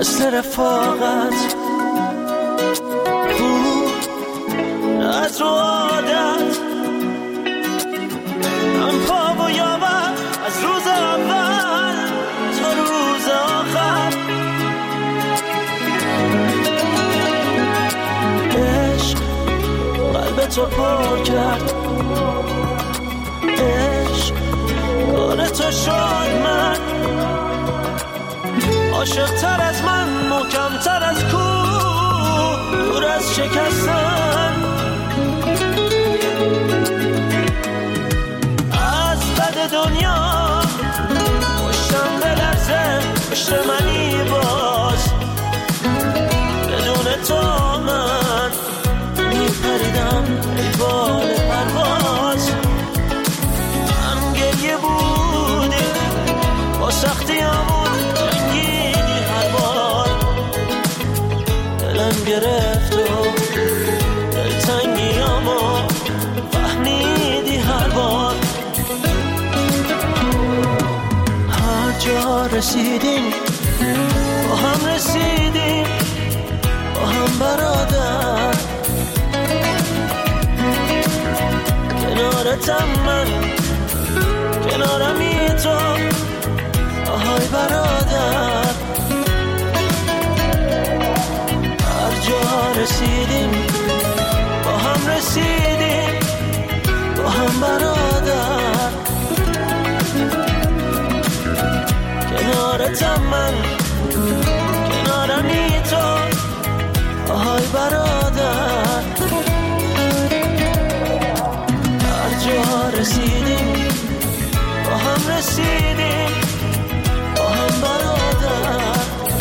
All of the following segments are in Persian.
مثل رفاقت از رو عادت هم پا و یابت از روز اول تا روز آخر. عشق قلب تو پر کرد، عشق کار تو شد من عاشق تر از من، محکم تر از کوه، دور از شکستن. از بد دنیا پشتم بلرزه، پشت منی باز بدون تو من میپریدم ای بال پرواز. هم گریه بودی با سختیامون، جنگیدی هر بار دلم گرفت و دلتنگیامو فهمیدی هر بار. هر جا رسیدیم با هم رسیدیم، با هم برادر. کنارتم من، کنارمی تو، آهای برادر. هر جا رسیدیم با هم رسیدیم، با هم برادر. کنارتم من، کنارمی تو، آهای برادر. هر جا رسیدیم با هم رسیدیم، با هم برادر.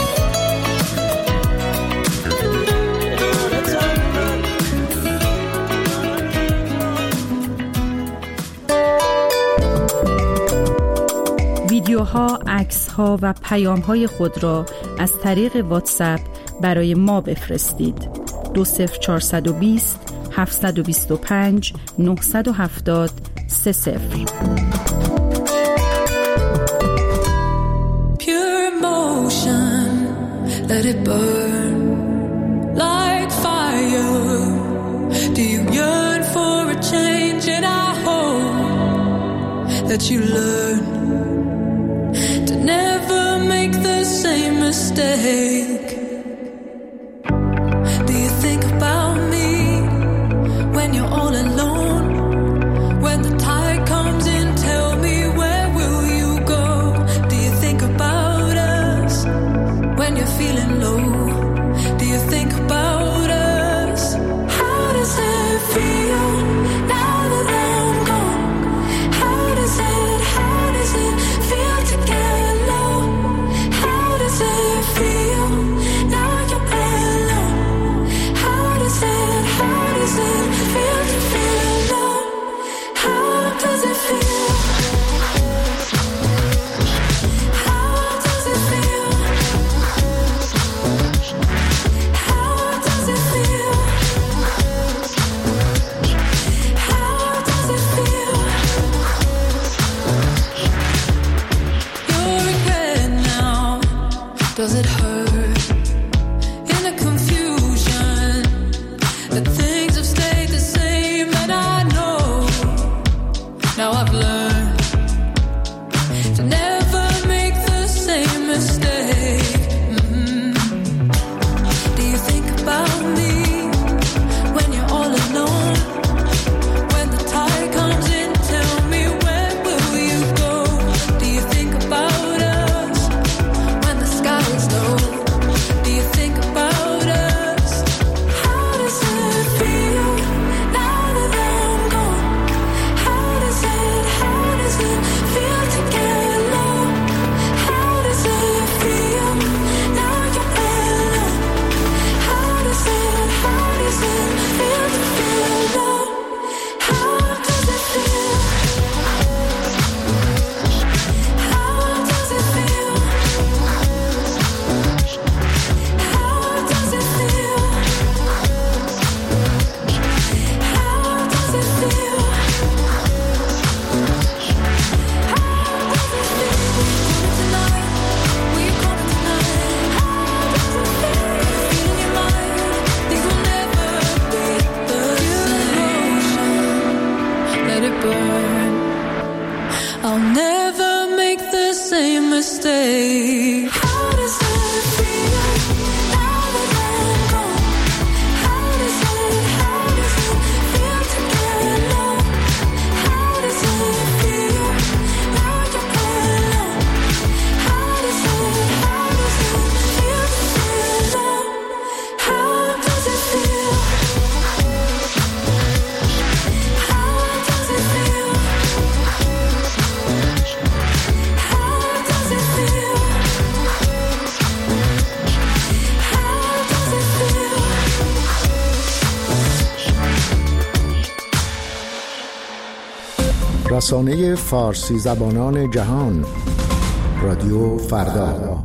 ویدیوها، عکس‌ها و پیام‌های خود را از طریق واتساپ برای ما بفرستید. 20420 725 970 30. Pure emotion, let it burn like fire. Do you yearn for a change? And I hope that you learn to never make the same mistake. Do you think about me when you're all alone? When the tide comes in, tell me, where will you go? Do you think about us when you're feeling low? Do you think about us? How does it feel now that I'm gone? How does it feel to get low? How does it feel now you're alone? How does it feel to feel low? How does it feel? How does it feel? How does it feel? How does it feel? Your regret now, does it hurt? In the confusion, that things have stayed the same, and I know now I've learned to never make the same mistake. Do you think about me when you're all alone? When the tide comes in, tell me, where will you go? Do you think about us when the sky is low? Do you think about us? How does it feel now that I'm gone? How does it feel to get low? How does it feel? same mistake. How does it feel now that I'm gone? How does it feel to get alone? How does it feel now you're alone? How does it feel to feel alone? How does it feel? How does it feel? رسانه فارسی زبانان جهان، رادیو فردا.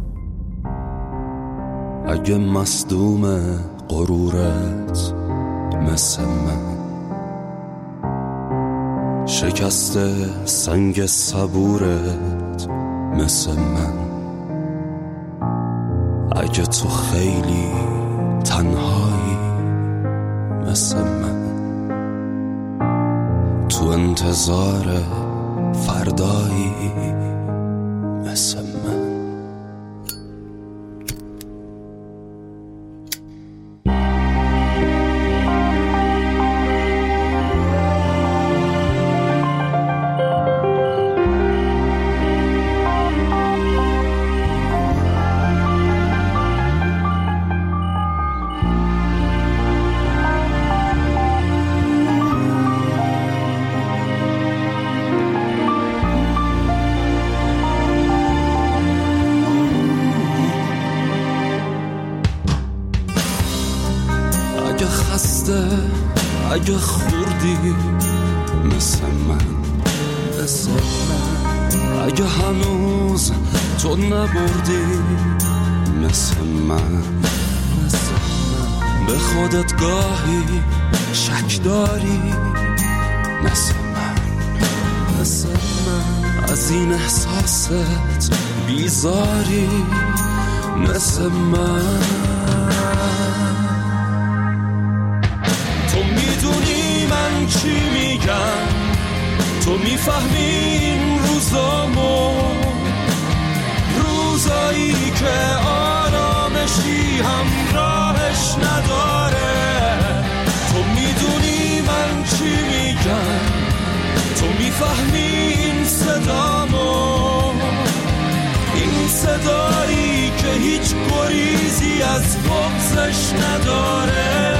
اگه مصدوم غرورت مثل من، شکسته سنگ صبورت مثل من، اگه تو خیلی تنهایی مثل من، تو انتظار فردایی مثل من. اگه خسته، اگه خوردی مثل من، مثل من، اگه هنوز تو نبردی مثل من، مثل من، به خودت گاهی شک داری مثل من، مثل من، از این احساست بیزاری مثل من. تو میدونی من چی میگم، تو میفهمی این روزامو، روزایی که آرامشی همراهش نداره. تو میدونی من چی میگم، تو میفهمی این صدامو، این صدایی که هیچ گریزی از بغضش نداره.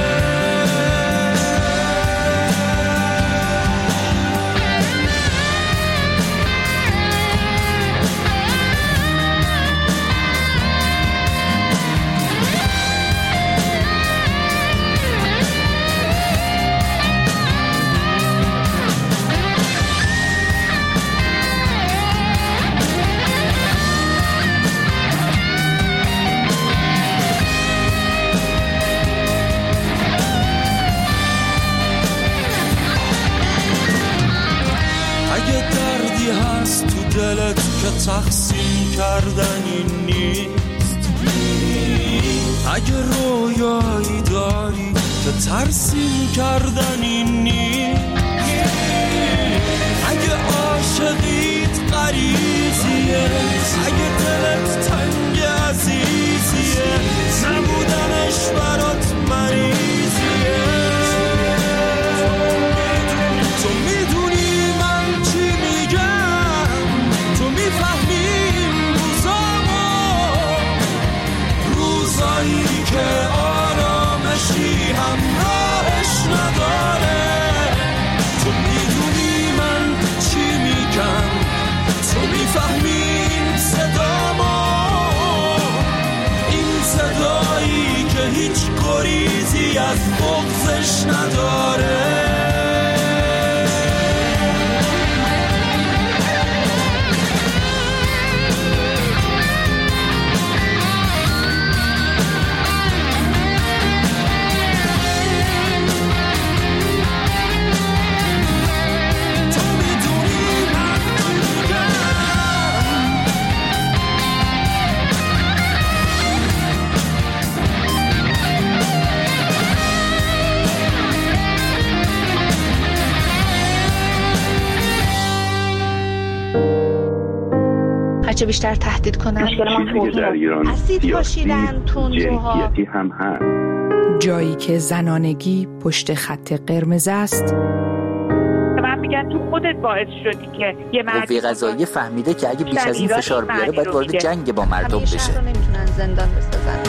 دلت که تقسیم کردنی نیست، اگه رویایی داری که ترسیم کردنی نیست، اگه عاشقیت غریزیه، اگه دلت تنگ عزیزیه، نبودنش برات مریضیه. تو میدونی من چی میگم، تو میفهمیم روزایی که آرامشی همراهش نداره. تو میدونی من چی میگم، تو میفهمیم صدامو، این صدایی که هیچ گریزی از بغضش نداره. بیشتر تهدید کنن. مشکل ما توهین، اسید پاشیدن، تندروها، هم هست. جایی که زنانگی پشت خط قرمز است. من میگن تو خودت باعث شدی که یه قوه قضاییه فهمیده که اگه بیش از این فشار بیاره باید وارد جنگ با مردم بشه. شهر رو نمیتونن زندان بسازن.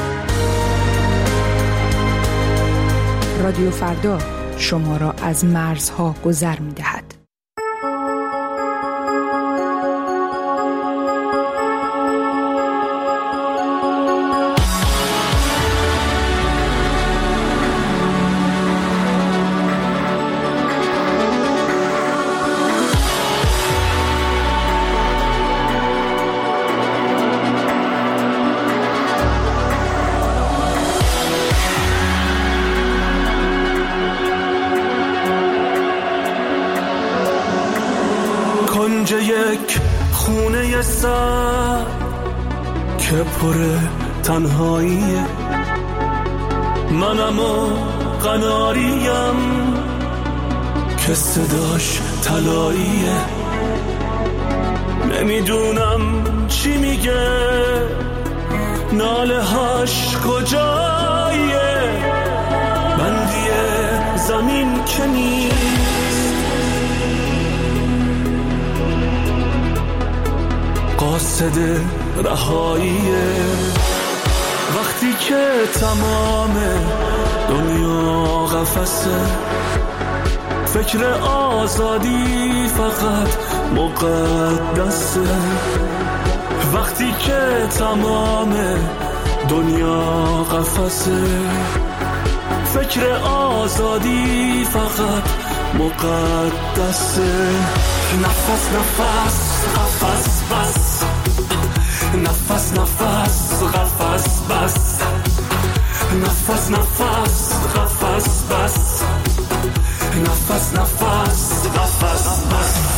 رادیو فردا شما را از مرزها گذر می‌دهد. یک خونه سر که پر تنهاییه، منم و قناریم که صداش طلاییه. نمیدونم چی میگه، ناله هاش کجاییه، بندی زمین که نیست، قاصد رهاییه. وقتی که تمام دنیا قفسه، فکر آزادی فقط مقدسه. وقتی که تمام دنیا قفسه، فکر آزادی فقط مقدسه. نفس نفس قفس بس، نفس نفس قفس بس، نفس نفس قفس بس، نفس نفس قفس بس.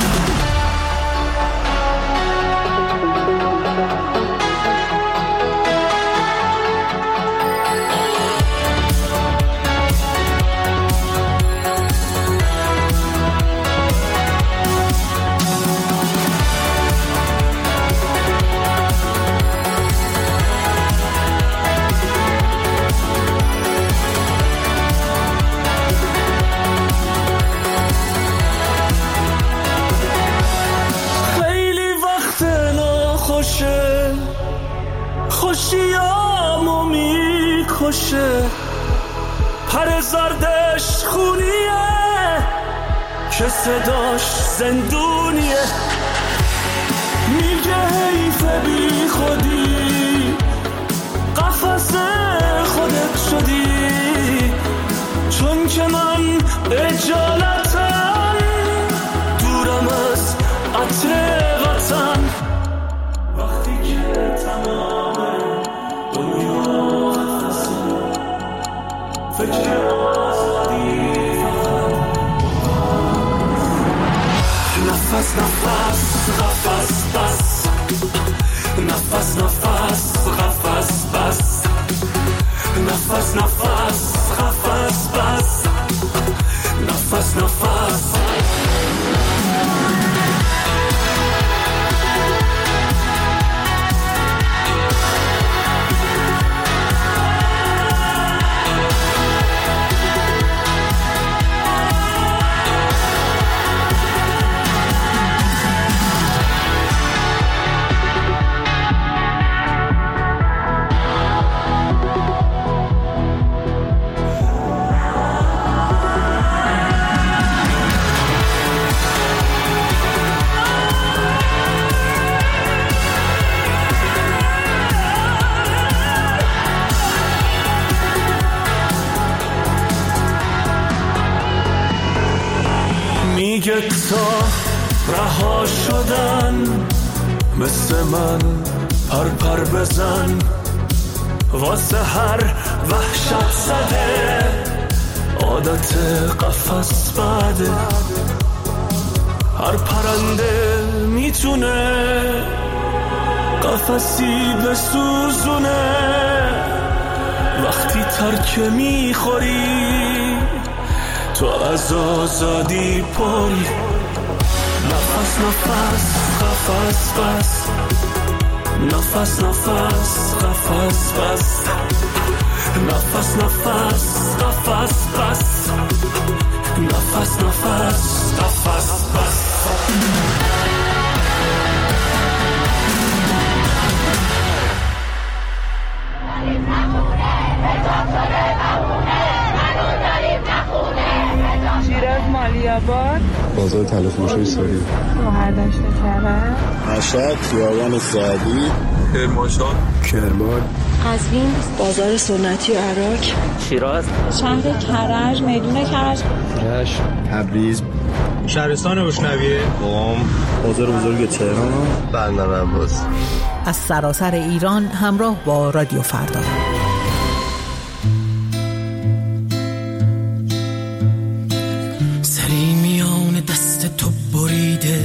خوشیامو میکشه، پر زردش خونیه که صداش زندونیه. میگه حیف بی خودی، قفس خودت شدی، چون که من اجالتم دورم از عطر وطن. وقتی که تمام دنیا قفسه، فکر آزادی نفس نفس قفس بس، نفس نفس قفس بس، نفس نفس قفس بس، نفس نفس. میگه تا رها شدن مثل من پر بزن، واسه هر وحشت زده عادت قفس بده. هر پرنده میتونه قفسی بسوزونه، وقتی ترک میخوری تو از آزادی پری. نفس نفس قفس بس، نفس نفس قفس بست، نفس نفس قفس بست، نفس نفس قفس بست. شیراز مالیاباد، بازار طلافروشی ساری، شهردشت کرج، مشهد خیابان سعدی، کرمانشاه، کرمان، قزوین، بازار سنتی عراق، شیراز، شهر کرج، میدون کرج، رشت، تبریز، شهرستان گشنویه، قم، بازار بزرگ تهران، بندر عباس. از سراسر ایران همراه با رادیو فردا. سری میان دست تو بریده،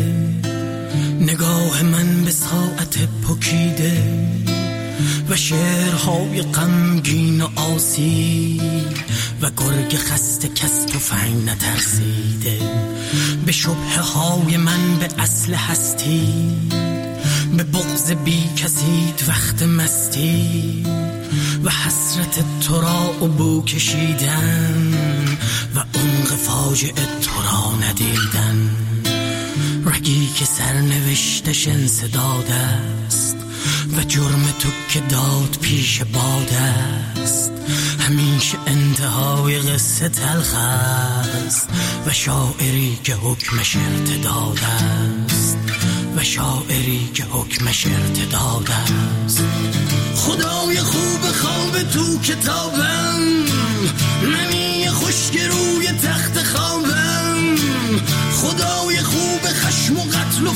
نگاه من به ساعت پکیده و شعرهای غمگین و آسی و گرگ خسته کس تفنگ نترسیده. به شبهه های من به اصل هستی، به بغض بی کسید وقت مستی و حسرت تو را عبو کشیدن و عمق فاجعه تو را ندیدن. رگی که سرنوشتش انسداد است و جرم تو که داد پیش باد است. همیشه انتهای قصه تلخ است و شاعری که حکمش ارتداد است، و شاعری که حکمش ارتداد است. خدای خوب خواب تو کتابم، منی خشک روی تخت خوابم. خدای خوب خشم و قتل و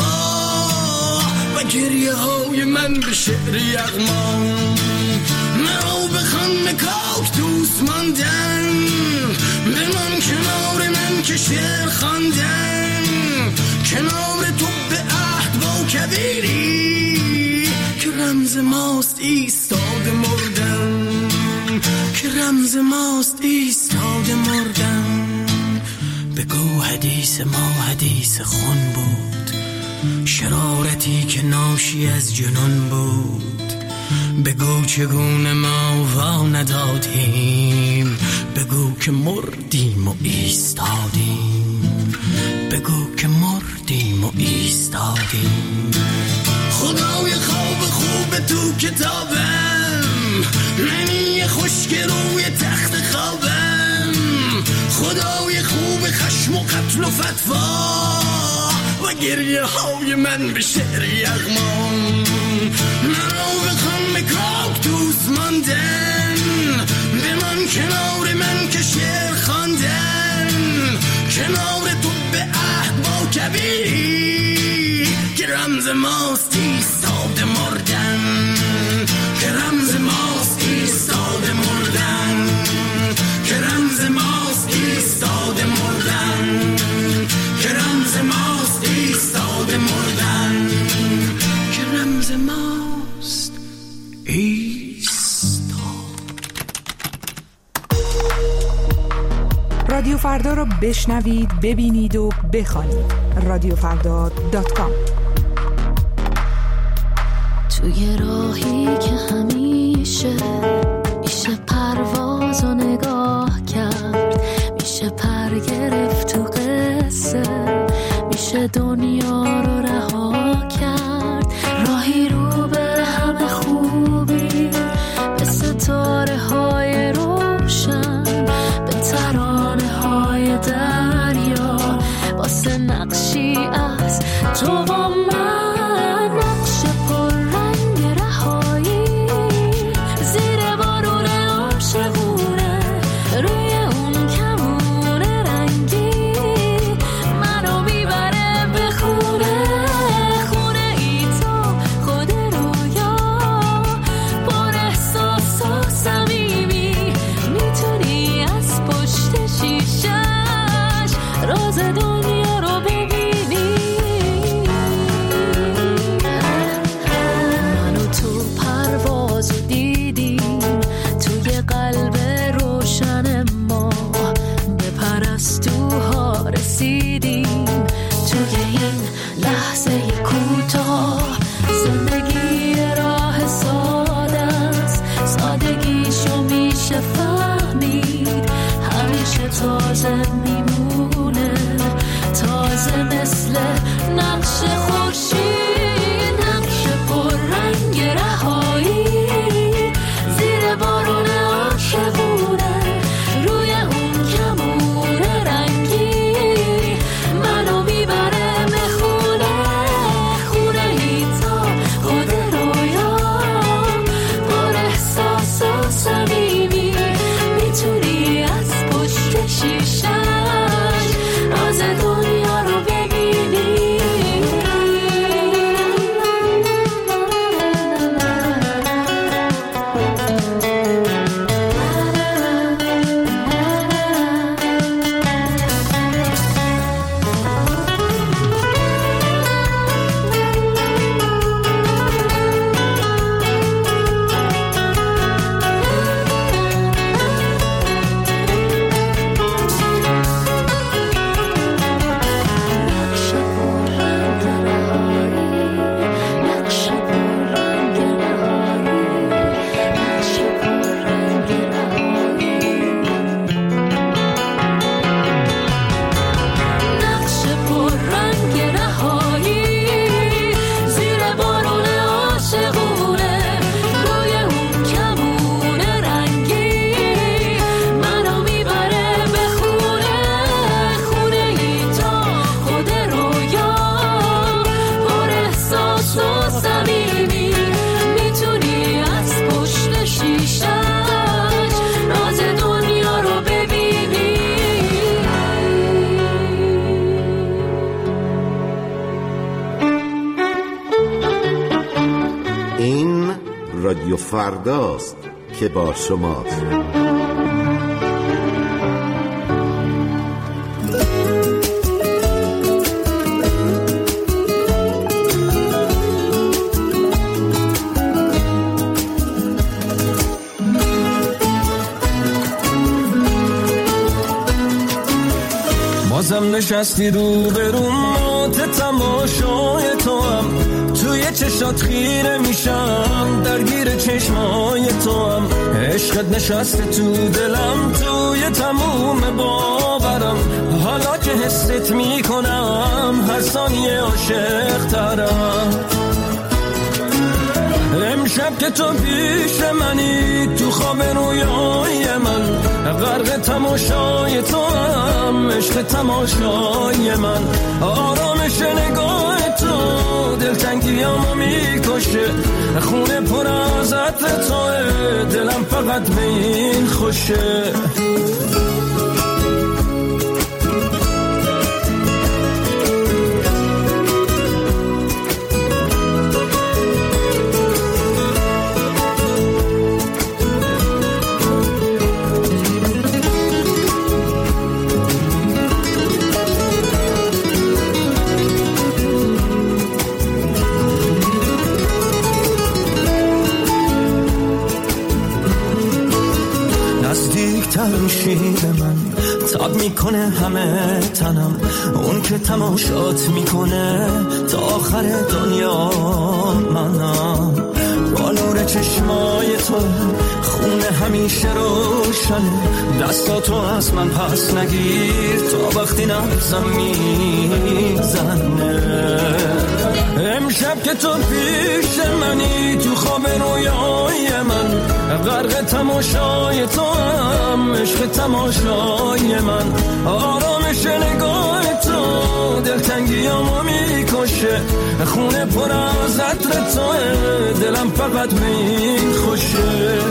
فتوا و گریه های من به شعر یغمان. مرا بخوان مکاک دوست ماندن، بمان کنار من که شعر خواندن. کنار تو به عهد با کبیری که رمز ماست ایستاده مردن، که رمز ماست ایستاده مردن. بگو حدیث ما حدیث خون بود، شرارتی که ناشی از جنون بود. بگو چگونه ما وا ندادیم، بگو که مردیم و ایستادیم، بگو که مردیم و ایستادیم. خدای خواب خوب تو کتابم، منی خشک روی تخت خوابم. خدای خوب خشم و قتل و فتوا و گریه های من به شعر یغمان. مرا بخوان مکاک دوست ماندن، بمان کنار من که شعر خواندن. کنار تو به عهد با کبیری که رمز ماست ایستاده مردن، که رمز ماست ایستاده مردن، که رمز ماست ایستاده مردن، که رمز ماست ایستاده مردن، که رمز ماست ایستاده. رادیو فردا را بشنوید، ببینید و بخوانید. رادیوفردا.com. توی راهی که همیشه میشه پرواز و نگاه کرد، میشه پر گرفت تو قصه، میشه دنیا رو رها کرد. راهی رو به همه خوبی، به ستاره های روشن، به ترانه های دریا، واسه نقشی از تو و من، نقش پر رنگ رهایی زیر بارون عاشقونه. روی اون کمون رنگی منو میبره به خونه، خونه ای تو خود رویا، پر احساس و صمیمی. میتونی از پشت شیشش راز دنیا رو ببینی. نمیشه فهمید، همیشه تازه میمونه، تازه مثل نقش خورشید، نقش پر رنگ رهایی زیر بارون عاشقونه، روی اون کمون رنگی منو میبره مخونه، خونه ای تا خود رویا، پر احساس و صمیمی، میتونی از پشت شیشش راز دنیا رو ببینی. رادیو فرداست که با شماست. بازم نشستی رو برون تماشای تو هم، توی چشات خیره میشم، درگیر چشمای تو هم، عشقت نشسته تو دلم، توی تموم باورم، حالا که حست میکنم هر ثانیه عاشق ترم. امشب که تو پیش منی، تو خواب رویای من، غرق تماشای تو هم، عشق تماشای من، آرامش نگاه تو دلتنگیامو میکشه، خونه پر از عطر توه، دلم فقط به این خوشه. میشی به من، تاب میکنه همه تنم، اون که تماشات میکنه تا آخر دنیا منم، با نور چشمای تو خونه همیشه روشنه، دستاتو از من پس نگیر تا وقتی نبزم میزنه. امشب که تو پیش منی، تو خواب رویای من، غرق تماشای تو هم، عشق تماشای من، آرامش نگاه تو دلتنگیامو میکشه، خونه پر از عطر توه، دلم فقط به این خوشه.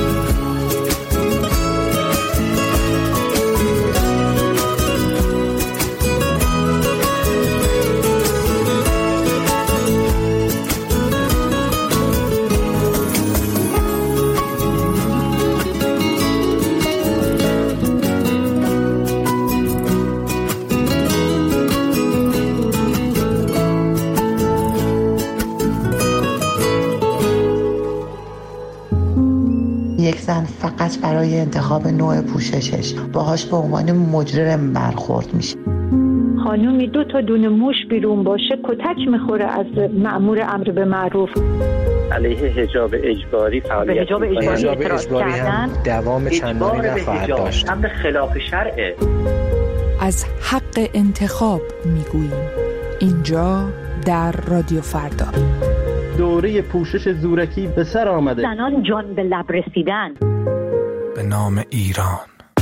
یک زن فقط برای انتخاب نوع پوششش باهاش به عنوان مجرم برخورد میشه. خانومی 2 تا دونه موش بیرون باشه کتک میخوره از مأمور امر به معروف. علیه حجاب اجباری فعالیت می‌کنند. حجاب اجباری هم دوام چندانی نخواهد داشت. امر خلاف شرعه. از حق انتخاب میگوییم اینجا در رادیو فردا. دوره پوشش زورکی به سر آمده. زنان جان به لب رسیدن. به نام ایران.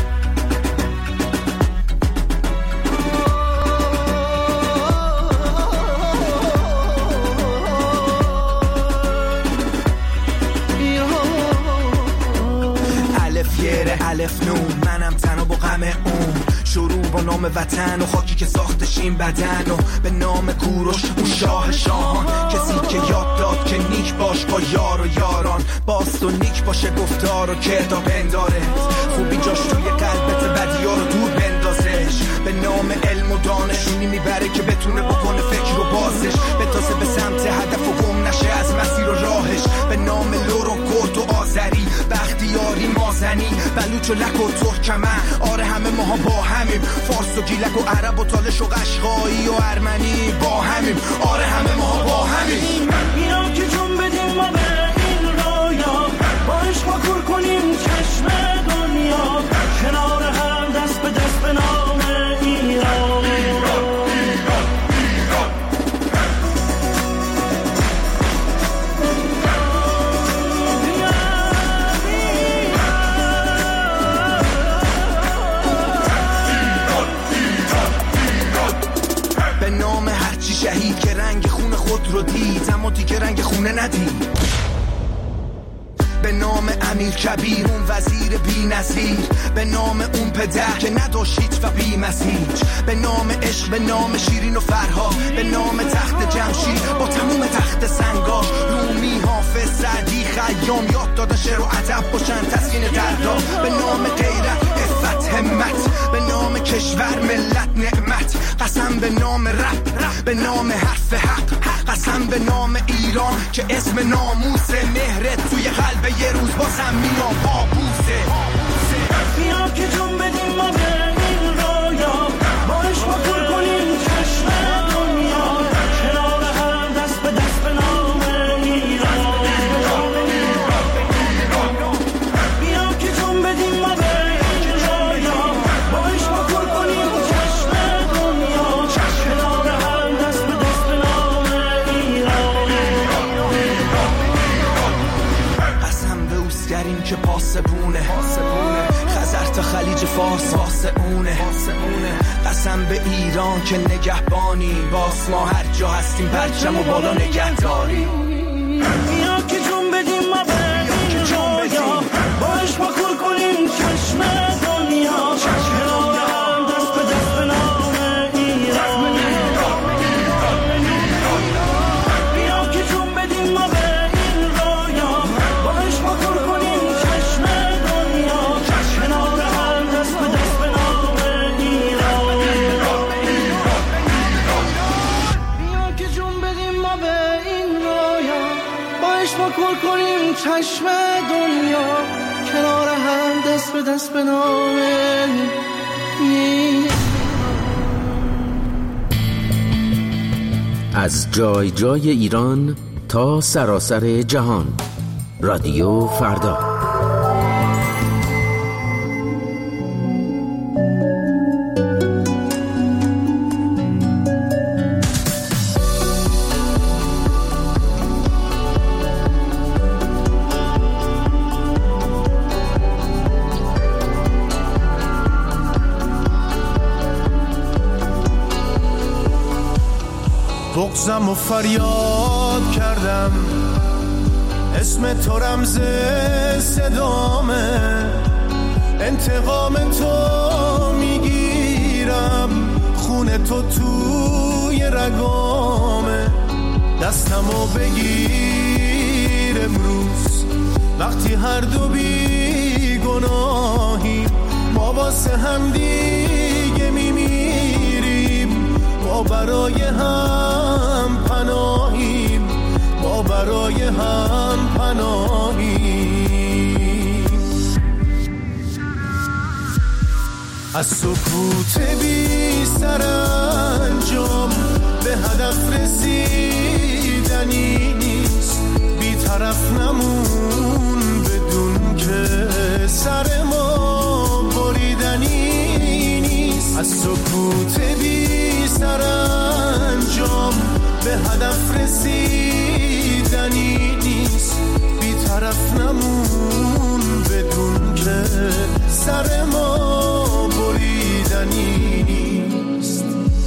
الف نون منم تنها با غم اون، شروع با نام وطن و خاکی که ساختش این بدن و به نام کوروش اون شاه شاهان، کسی که یاد داد که نیک باش با یار و یاران، باست و نیک باشه گفتار و کردار بنداره، خوبی جاش توی قلبت بدیا رو دور بندازش، به نام علم و دانشونی میبره که بتونه بکنه فکر و بازش، بتازه به سمت هدف و گم نشه از مسیر و راهش، به نام لور و کرد و آذری، بختیاری مازنی، بلوچ و لک و ترکمن، آره همه ماها با همیم، فارس و گیلک و عرب و تالش و قشقایی و ارمنی با همیم، آره همه ماها با همیم. اینا که جون بدیم ما به این رویا، با عشق و کور کنیم چشم دنیا، کنار هم دست به دست به نام ایران. شهید که رنگ خون خود رو دید اما دیگه رنگ خونه ندید، به نام امیر کبیر اون وزیر بی نظیر، به نام اون پدر که نداشت هیچ و بی مسیج، به نام عشق، به نام شیرین و فرها، به نام تخت جمشید با تموم تخت سنگاش، رومی حافظ سعدی خیام یاد دادن شعر و ادب باشن تسکین دردا، به نام غیرت عفت همت، به نام کشور ملت نعمت، قسم به نام رب، به نام حرف حق، قسم به نام ایران که اسم ناموس مهرت توی قلب یه روز بازم میام پابوسه. بیا که جون بدیم ما به این رویا، با عشق و کور کنیم چشم دنیا، کنار هم دست به دست به نام ایران. بیا که جون بدیم ما به این رویا، با عشق و کور کنیم چشم دنیا، کنار هم دست به دست به نام ایران. قسم به اوسگریم که پاسبونه، خزر تا خلیج فارس آسمونه، قسم به ایران که نگهبانی، باس ما هر جا هستیم پرچم و بالا نگهداری. بیا که جون بدیم ما به این رویا، با عشق و کور کنیم چشم دنیا، کنار هم دست به دست به نام ایران. بیا که جون بدیم ما به این رویا، با عشق و کور کنیم چشم دنیا، کنار هم دست به دست به نام ایران. بیا که جون بدیم ما به این رویا، با عشق و کور کنیم چشم دنیا، کنار هم دست به دست به نام ایران. از جای جای ایران تا سراسر جهان، رادیو فردا. بغضم و فریاد کردم، اسم تو رمز صدامه، انتقام تو میگیرم، خون تو توی رگامه، دستمو بگیر امروز وقتی هر دو بی گناهیم، ما واسه هم دیگه میمیریم، ما برای هم پناهیم، ما برای هم پناهیم. از سکوت بی سرانجام به هدف رسیدنی نیست، بی طرف نمون بدون که سر ما بریدنی نیست. از سکوت بی سرانجام به هدف رسیدنی نیست. بی طرف نمون بدون که سر ما بریدنی نیست.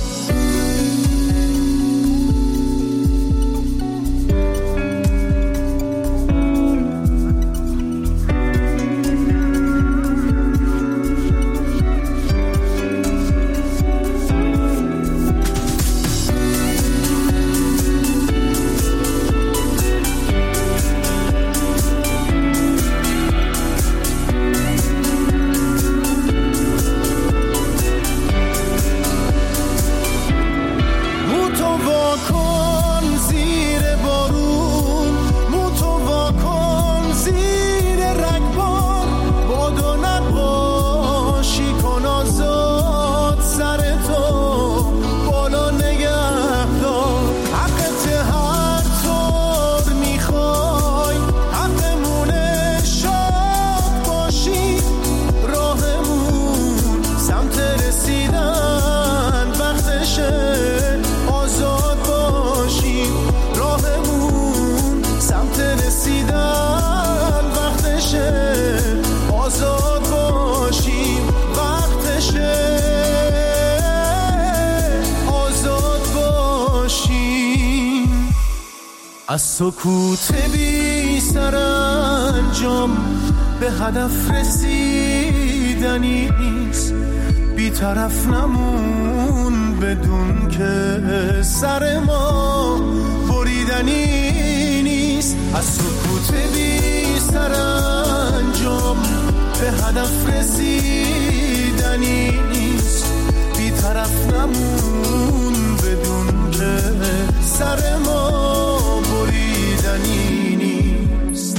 از سکوت بی سرانجام به هدف رسیدنی نیست. بی طرف نمون بدون که سر ما بریدنی نیست. از سکوت بی سرانجام به هدف رسیدنی نیست. بی طرف نمون بدون که سر ما بریدنی نیست.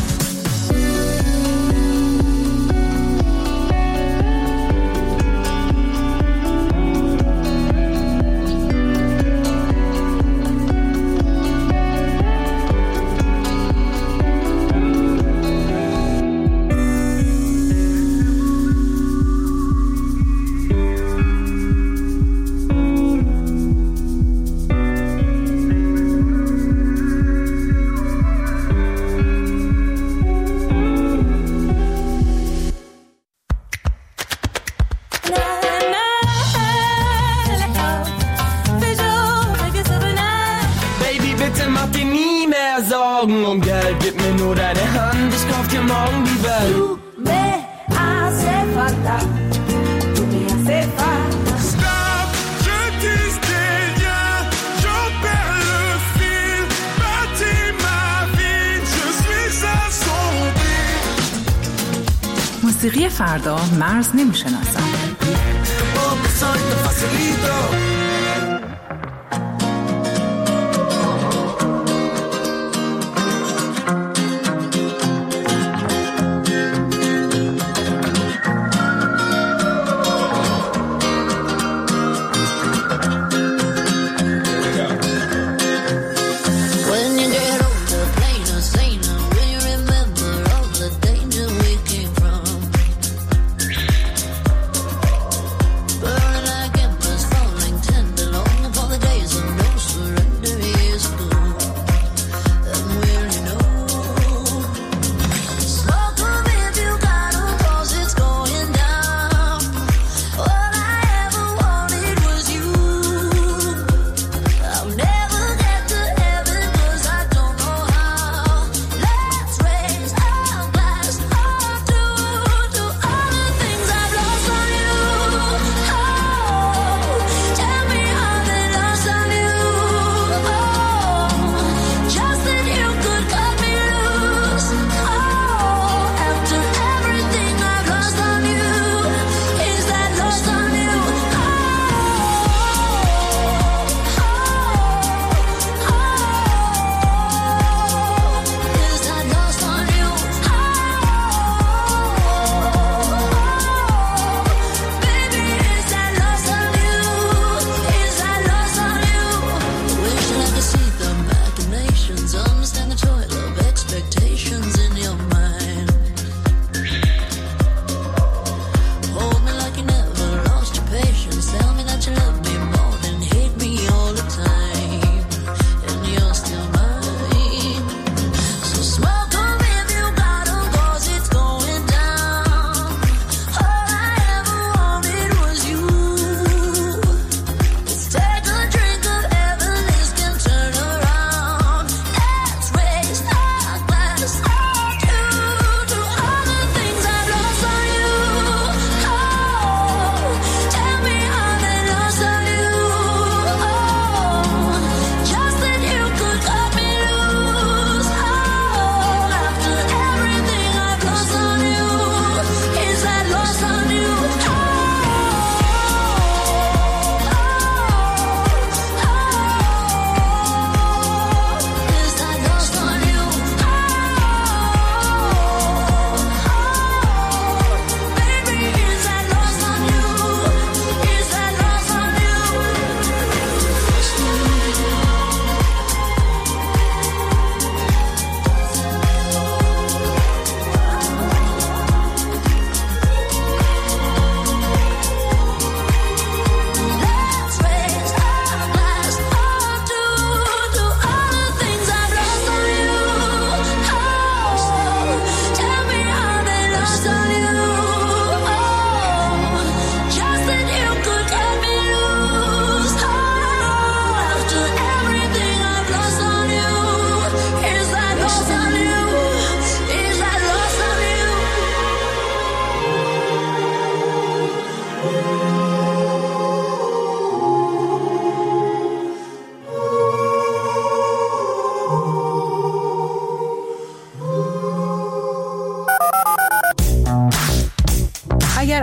Und Geld, gib mir nur deine Hand, ich kauf dir morgen die Welt. Du me hace falta, tu me hace falta. Stop, je disais rien, j'en perds le fil. Bâtis ma vie, je suis assombri. موسیقی فردا مرز نمیشناسم. Burn like embers falling.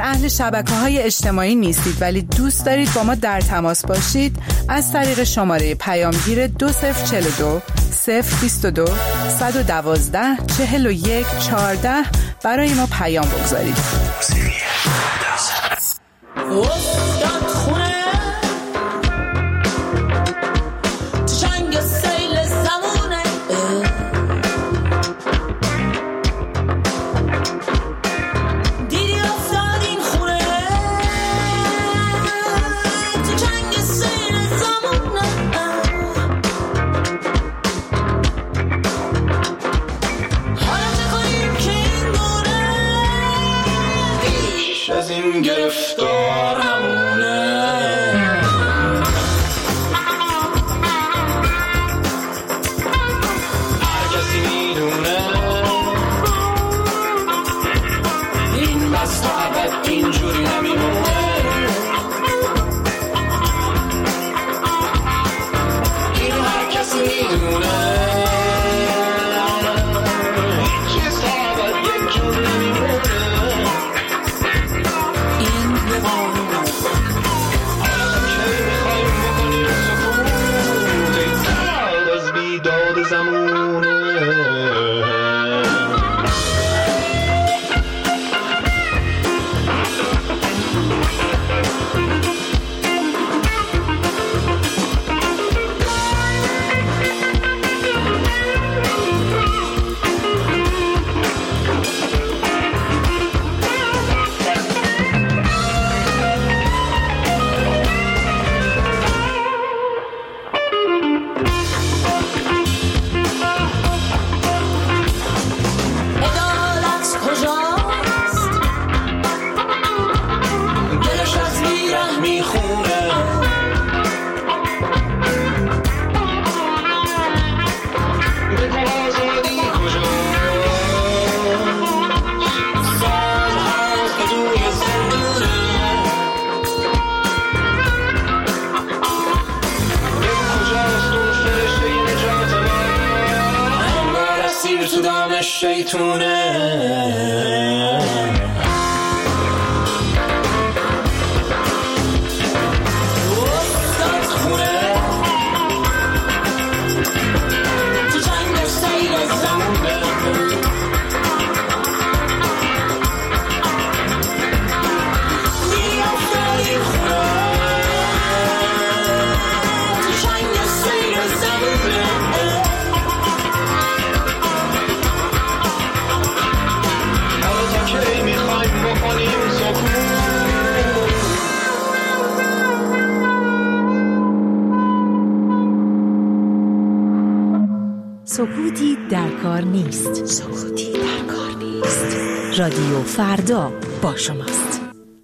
اهل شبکه‌های اجتماعی نیستید ولی دوست دارید با ما در تماس باشید، از طریق شماره پیامگیر 2042 022 112 41 14 برای ما پیام بگذارید. سکوتی در کار نیست. سکوتی در کار نیست. رادیو فردا با شماست.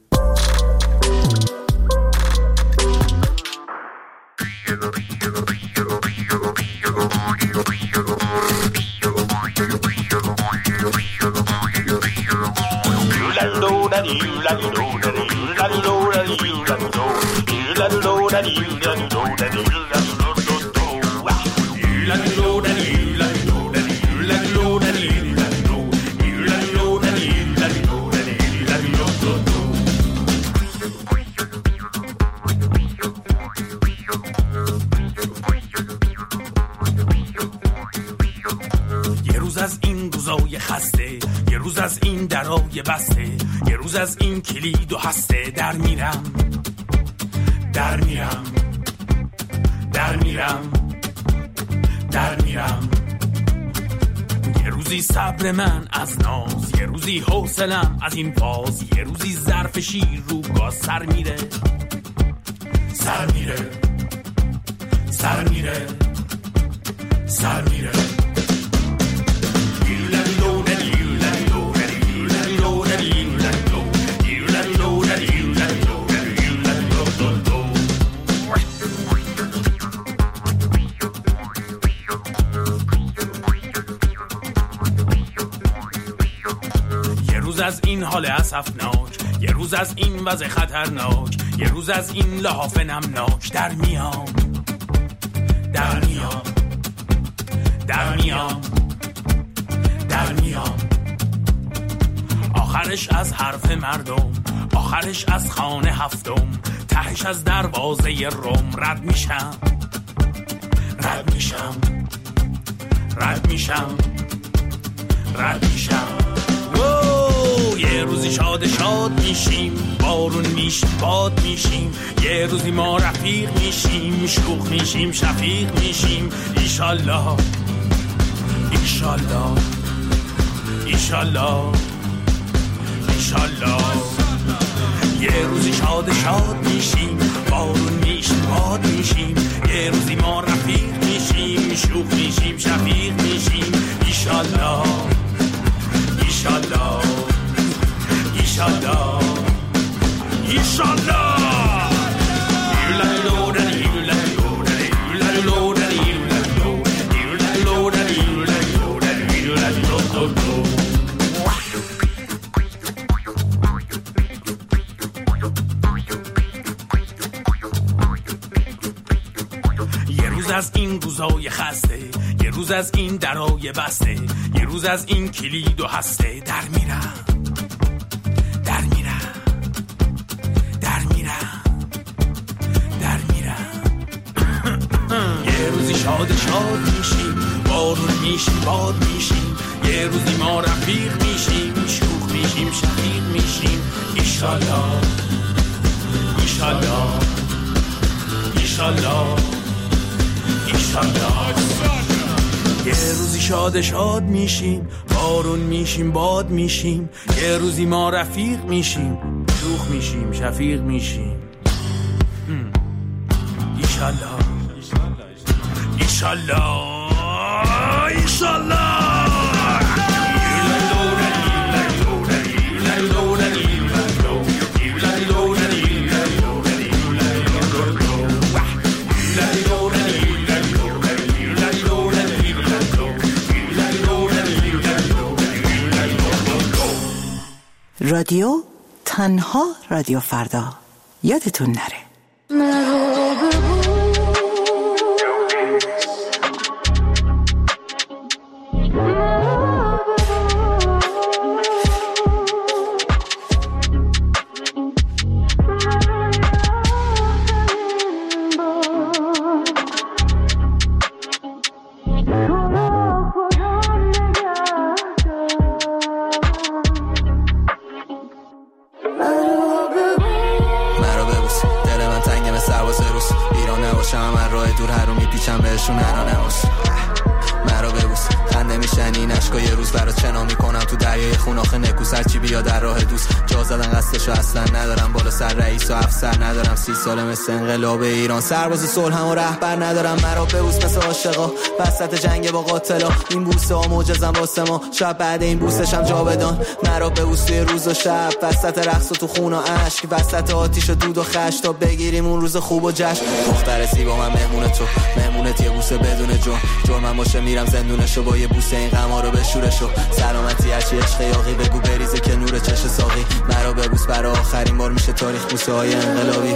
بسته یه روز از این کلید و هسته در میرم یه روزی صبر من از ناز، یه روزی حوصلم از این باز، یه روزی ظرف شیر رو گاز سر میره از این حال اسفناک، یه روز از این وضع خطرناک، یه روز از این لحاف نمناک در میام آخرش از حرف مردم، آخرش از خانه هفتم، تهش از دروازه روم رد میشم رد میشم رد میشم رد میشم. یه روزی شاد میشیم، بارون میشیم باد میشیم، یه روزی ما رفیق میشیم، شوخ میشیم شفیق میشیم. ایشالله ایشالله ایشالله ایشالله. یه روزی شاد میشیم، بارون میشیم باد میشیم، یه روزی ما رفیق میشیم، شوخ میشیم شفیق میشیم. ایشالله ایشالله ایشالله ایشالله. یه روز از این روزای خسته، یه روز از این درای بسته، یه روز از این کلید و هسته در میرم در میرم در میرم در میرم. یه روزی شاد میشیم، بارون میشیم باد میشیم، یه روزی ما رفیق میشیم، شوخ میشیم شفیق میشیم. ایشالله ایشالله ایشالله ایشالله. یه روزی شاد میشیم، بارون میشیم باد میشیم، یه روزی ما رفیق میشیم، شوخ میشیم شفیق میشیم. ایشالله ایشالله ایشالله. رادیو تنها رادیو فردا، یادتون نره. ندارم 30 ساله مثل انقلاب ایران، سرباز صلح هم و رهبر ندارم. مرا ببوس مثل عاشقا وسط جنگ با قاتلا، این بوسه ها معجزن واسه ما، شاید بعد این بوسشم جاودان. مرا ببوس توی روز و شب، وسط رقص و تو خون و اشک، وسط آتیش و دود و خش، تا بگیریم اون روز خوب و جشن. دختر زیبا من مهمون تو، مهمونت یه بوسه بدون جرمم باشه میرم زندونشو، با یه بوسه این غما رو بشورشو. سلامتی هرچی عشق یاقی بگو بریزه که نور چش ساقی. مرا ببوس برای آخرین بار میشه تاریخ بوسه های انقلابی.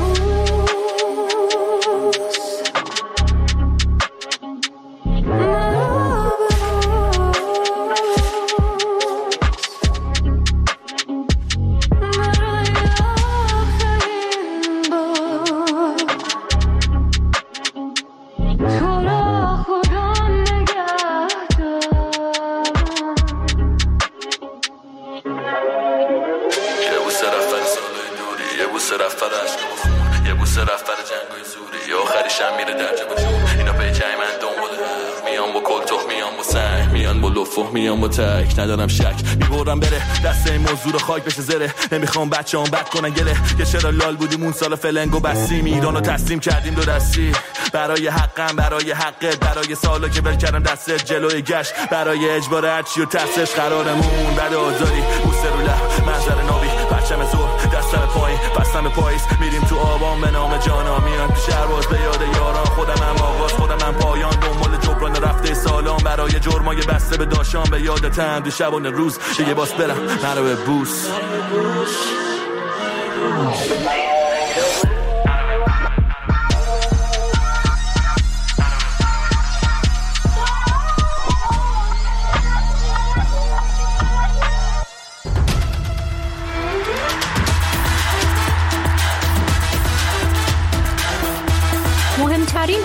میام با تک ندارم شک، میبرم بره دست این موضوع رو خاک بشه زره. نمیخوام بچه‌ام بد کنن گله که چرا لال بودیم اون سال فلنگو بستیم، ایرانو تسلیم کردیم دو دستی. برای حقم برای حقت، برای سالا که ول کردم دستت جلوی گشت، برای اجبار هرچی و ترسش قرارمون بعد آزادی. بوسه رو لب منظر نابی، پرچم زور دستم پایین بستم پاییز، میریم تو آبان به نام جانا، میان تو شهرباز به یاد یاران. خودم هم آغاز خودم هم پایان، دنبال جبران رفته سالان، برای جرمای بسته به داشتم به یادتم دو شبانه روز. یه باس برم مرا به بوس.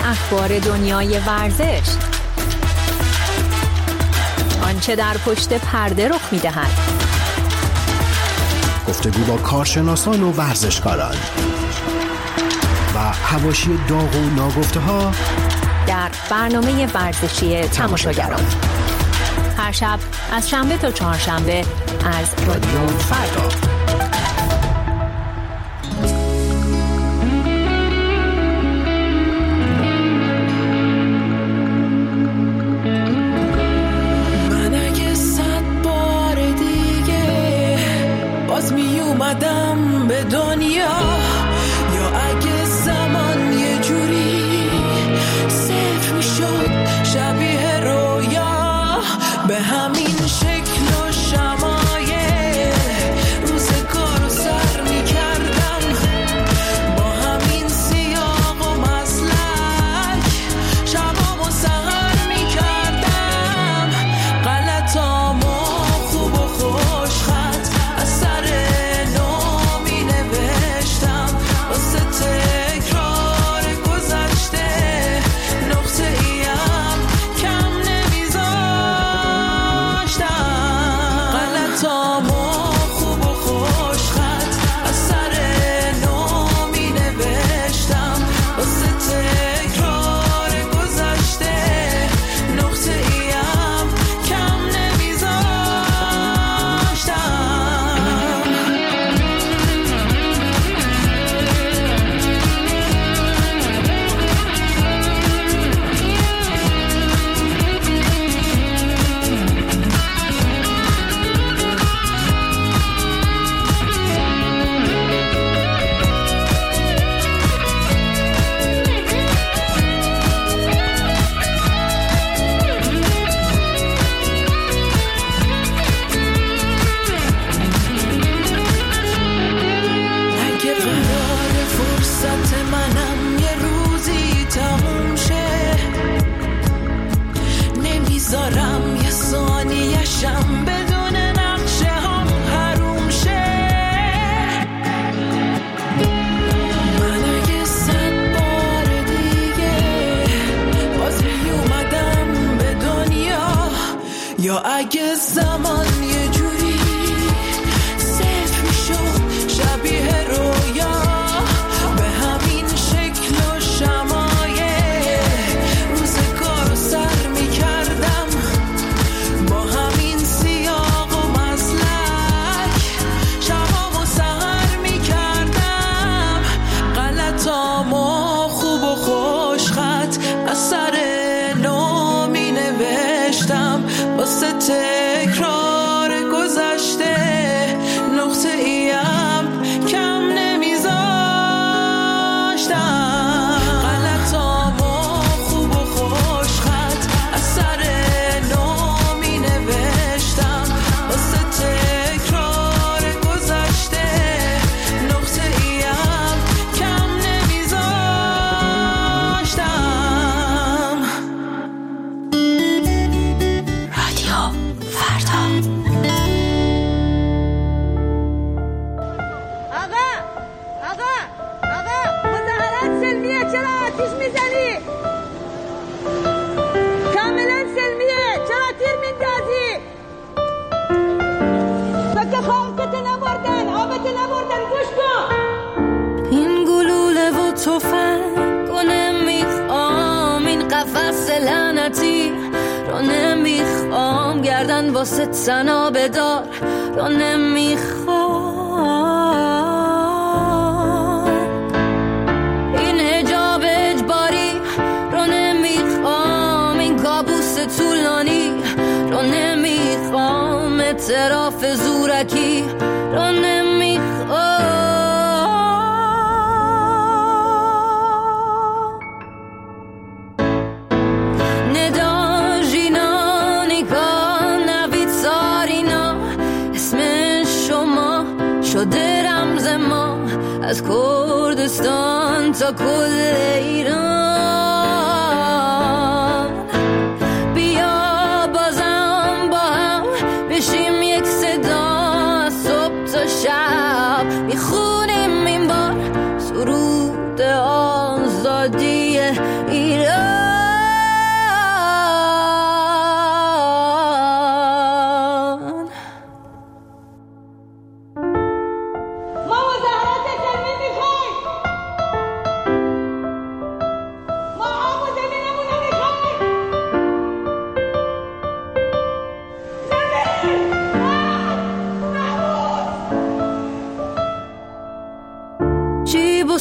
اخبار دنیای ورزش، آنچه در پشت پرده رخ می‌دهد، گفتگو با کارشناسان و ورزشکاران و حواشی داغ و ناگفته‌ها در برنامه ورزشی تماشاگران، هر شب از شنبه تا چهارشنبه از رادیو فردا. من اگه 100 بار دیگه باز می اومدم به دنیا، یا اگه زمان یه جوری صفر می شد شبیه رویا، به همین شکل و شمایل روزگارو سر می کردم، با همین سیاق و مسلک شبامو سهر می کردم، غلطامو خوب و خوش خط از سر نو می نوشتم، واسه تکرار گذشته نقطه ایم کم نمیذاشتم، غلطامو خوب و خوش خط از سر نو می نوشتم، واسه تکرار گذشته نقطه ایم کم نمیذاشتم. اگه قرار فرصت منم یه روزی تموم شه، نمیذارم یه ثانیه‌شم بدون نقشه هم حروم شه. من اگه 100 بار دیگه باز می اومدم به دنیا، یا اگه زمان یه جوری صفر می شد شبیه رویا، به همین شکل و شمایل روزگارو سر می کردم، با همین سیاق و مسلک شبامو سهر می کردم، غلطامو خوب و خوش خط از سر نو می نوشتم، واسه تکرار گذشته نقطه ایم کم نمیذاشتم، غلطامو خوب و خوش خط از سر نو می نوشتم، واسه تکرار گذشته نقطه ایم کم نمیذاشتم. رادیو فردا. آقا مظاهرات سلمیه، چرا آتیش میزنی؟ کاملا سلمیه، چرا تیر میندازی؟ بکه خاکت نبردن، آبت نبردن، گوش کن. این گلوله و تفنگ رو نمیخوام، این قفس لعنتی رو نمیخوام، گردن واسه تنها بدار رو نمیخوام، این حجاب اجباری رو نمیخوام، این کابوس طولانی رو نمیخوام، اعتراف زورکی رو نمیخوام. شده رمز ما از کردستان تا کل ایران، بیا بازم با هم بشیم یک صدا، از صبح تا شب میخونیم این بار سرود آزادی ایران.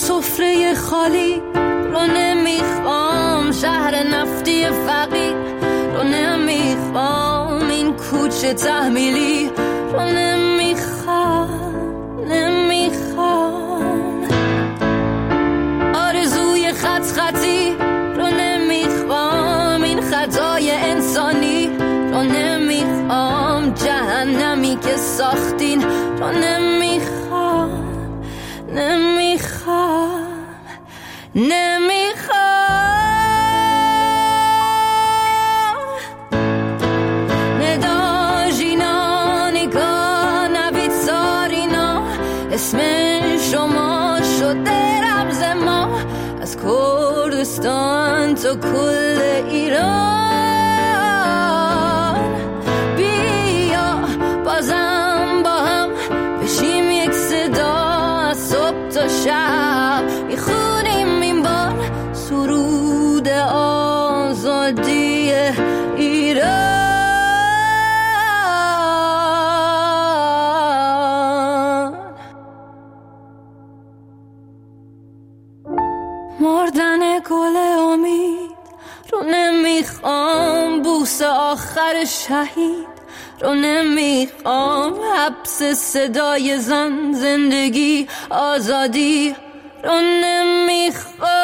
سفره خالی رو نمیخوام، شهر نفتی فقیر رو نمیخوام، این کوچه تحمیلی رو نمیخوام، آرزوی خطی رو نمیخوام، این خطای انسانی رو نمیخوام، جهنمی که ساختین رو نمیخوام. نداجینا نگاه نوید سارینا، اسم شما شده رمز ما، از کردستان تا کل ایران. بیا بازم با هم بشیم یک صدا، از صبح تا شب میخونیم این بار سرود آزادی ایران. مردن گل امید رو نمیخوام، بوس آخر شهید رو نمیخوام، حبس صدای زن، زندگی آزادی رو نمیخوام.